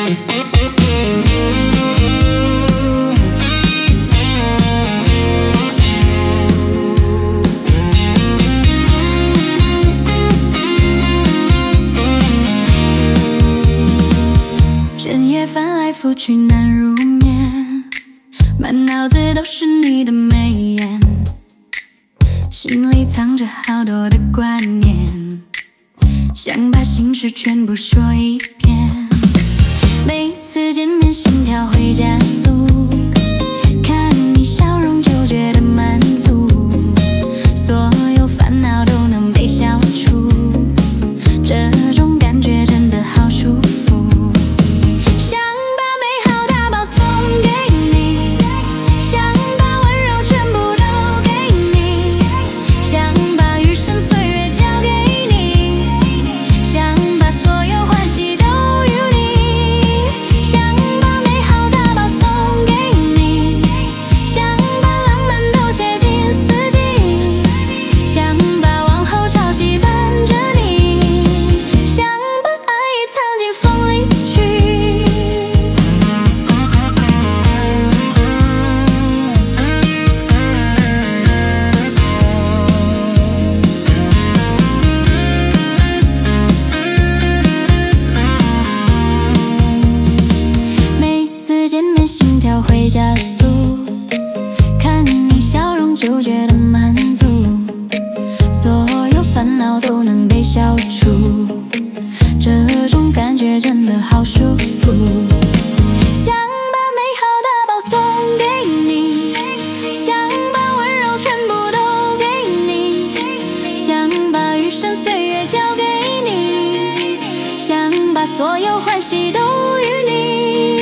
整夜翻来覆去难入眠，满脑子都是你的眉眼，心里藏着好多的观念，想把心事全部说一遍。每次见面心跳会加速，看你笑容就觉得满足，所有烦恼都能被消除，这种感觉真的好舒服。想把美好大包送给你，想把温柔全部都给你，想把余生岁月交给你，想把所有欢喜都与你，想把美好大包送给你，想把浪漫都写进四季，想把往后潮汐伴着你，想把爱藏进风里去。每次见面心跳会加速，看你笑容就觉得满足，所有烦恼都能被消除，这种感觉真的好舒服。想把美好大包送给你，想把温柔全部都给你，想把余生岁月交给你，想把所有欢喜都与你。